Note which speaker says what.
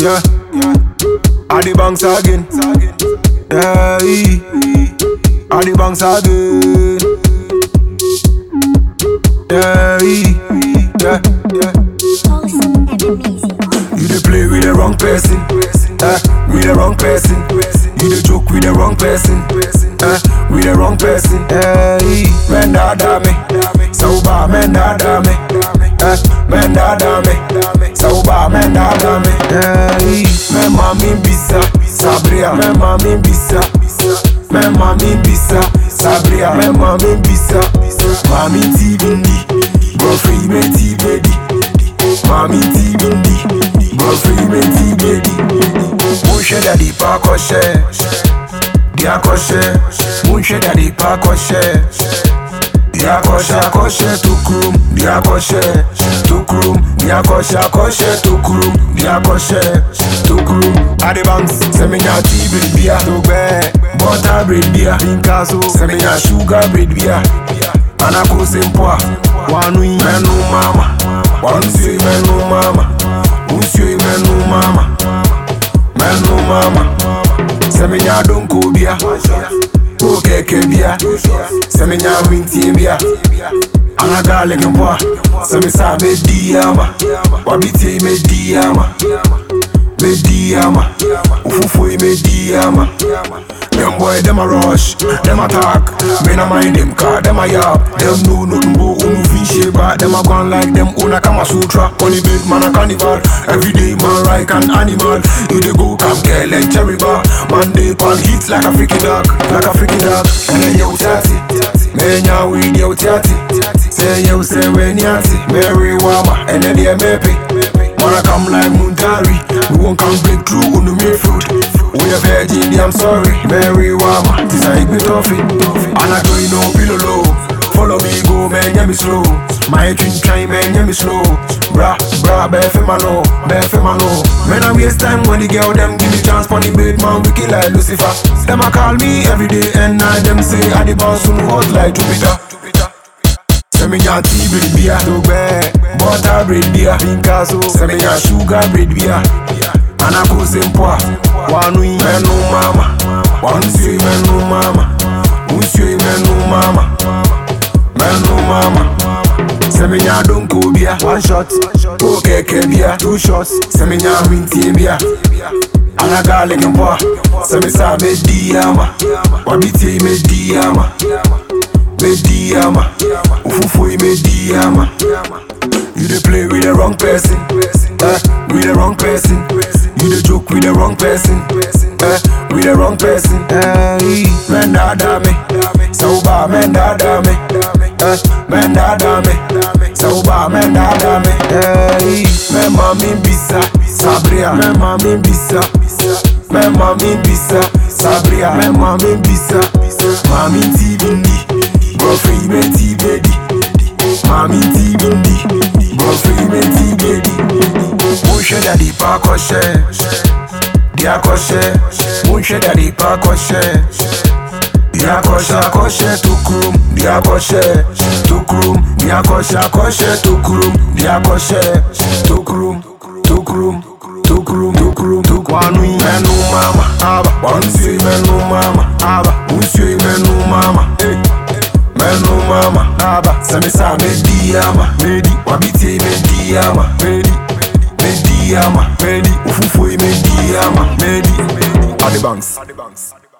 Speaker 1: Yeah, Addy Banks again. Yeah, Addy Banks again. Yeah, You dey play with the wrong person. With the wrong person. You dey joke with the wrong person. With the wrong person. Men da me. Sauba men da me. Men da me. Sauba men da me. Men mami bisa. Sabria. Men mami bisa. Men mami bisa. Sabria. Men mami bisa. Mami tibindi. Go free me tibindi. Mami tibindi. Go free me tibindi. Mushe daddy pa koshe. Dia koshe. Mushe daddy pa koshe. Dia koshe koshe tukrum. Dia koshe tukrum. Dia koshe tukrum. Dia koshe tukrum. Addy Banks, semenya tea bread beer. Tugbe butter bread beer. Pinkaso, semenya sugar bread beer. Anako sempoa. Wanui menu mama. Wansui menu mama. Unsui menu mama. Menu mama. Semenya donko bia. Keke bia. Semenya winti bia. Anagale kempoa. Semisa mediama. Wabiti mediama. Mediama. Ufufui mediama. Them boy, them a rush, them attack. Men a mind them car, them a yap. Them know nothing but moving shape. Them a gone like them own a Kama Sutra. Only big man a carnival. Every day man like an animal. You dey go come girl like cherry bar. Man they pan hits like a freaky dog. Like a freaky dog. And then you tatty. Men ya weed you tatty. Say you say when yati. Mary Wama. And then they mepe. Man a come like Muntari. We won't come break through on the main fruit. We a virgin, I'm sorry. Mary Wama, this a bit of it. And I don't know pillow low. Follow me, go man, yeah me slow. My twin try man, yeah me slow. Bra, befe mano. Man I waste time when the girl them give me chance for the bait man, wicked like Lucifer. Them a call me every day and night. Them say I the boss who hot like Jupiter. Semenya tea bread beer. Tugbe butter bread beer. Pinkaso, semenya sugar bread beer. Anako sempoa. Wanui menu mama. Wansui menu mama. Unsui menu mama. Menu mama. Semenya donko bia. One shot. Keke bia. Two shots. Semenya winti bia. Anagale kempoa. Semisa mediama. Wabiti mediama. Mediama. Ufufui mediama. You dey play with the wrong person. With the wrong person. You dey joke with the wrong person. With the wrong person. Men da me. Sauba men da me. Men da me. Sauba men da me. Men mami bisa. Sabria. Men mami bisa. Men mami bisa. Sabria. Men mami bisa. Mami tibindi. Go free me tibindi. Mami tibindi. Go free me tibindi. Mushe daddy pa koshe. Dia koshe. Mushe daddy pa koshe. Dia koshe tukrum. Dia koshe tukrum. Dia koshe tukrum. Dia koshe tukrum. Tukrum. Wanui menu mama. Wansui menu mama. Unsui menu mama. Menu mama. Semisa mediama. Wabiti mediama. Mediama. Ufufui mediama. Addy Banks.